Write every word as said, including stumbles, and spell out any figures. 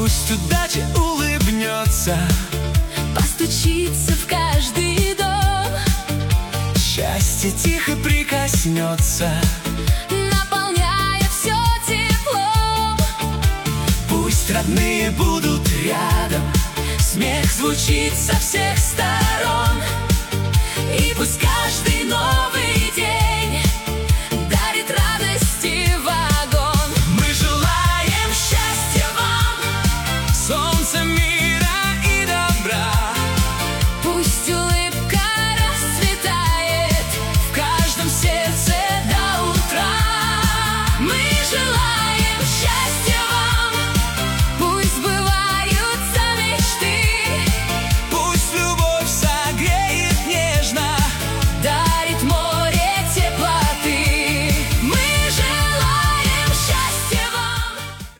Пусть удача улыбнется, постучится в каждый дом, счастье тихо прикоснется, наполняя все теплом. Пусть родные будут рядом, смех звучит со всех сторон, и пусть каждый новый